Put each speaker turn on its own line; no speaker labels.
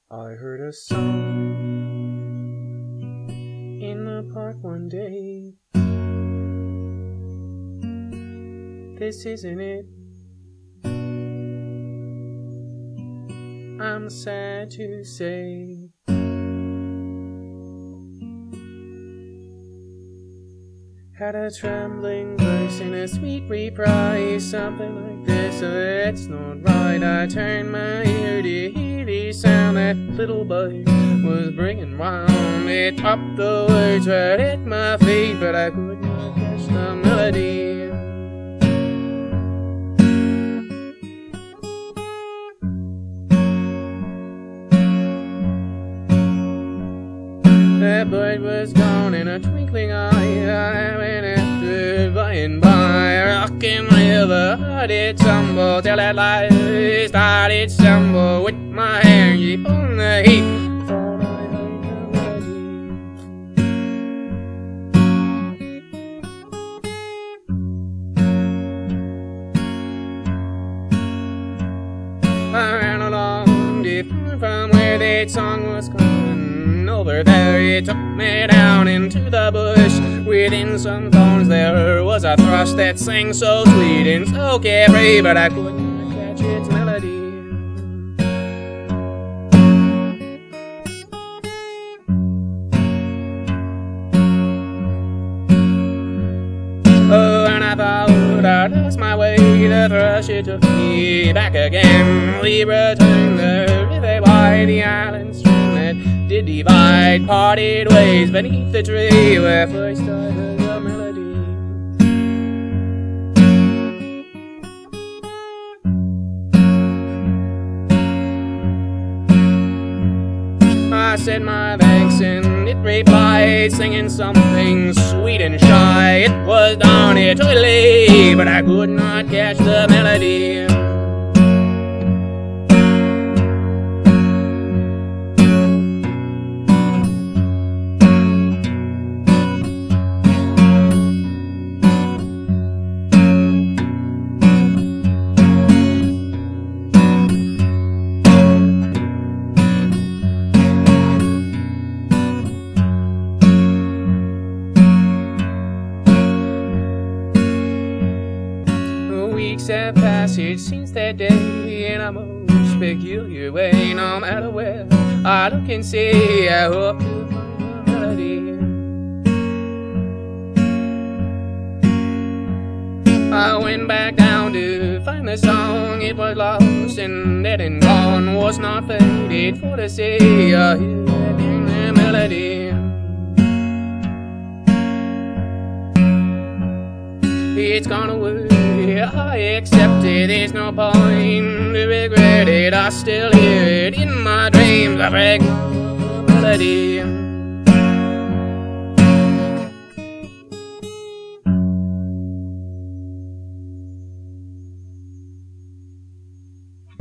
I heard a song in the park one day. This isn't it. I'm sad to say. Had a trembling voice in a sweet reprise, something like this, it's not right. I turned my ear to hear the sound that little boy was bringing round. It popped the words right at my feet, but I could not catch the melody. That bird was gone in a twinkling eye. I went after by and by, rocking river, heard it tumble till at last started stumble with my hand deep on the heap. Thought I heard the melody. I ran along different from where that song was coming. Over there it took me down into the bush. Within some thorns there was a thrush that sang so sweet and so carefree, but I could not catch its melody. Oh, and I thought I'd lost my way. The thrush it took me back again. We returned the river by the island stream that did divide, parted ways beneath the tree where first I heard the melody. I said my thanks and it replied, singing something sweet and shy. It was down here totally, but I could not catch the melody. Weeks have passed since that day in a most peculiar way. No matter where I look and see, I hope to find a melody. I went back down to find the song. It was lost and dead and gone, was not faded for to see. I hear that in the melody. It's gone away, I accept it, there's no point to regret it. I still hear it in my dreams, I brag no melody.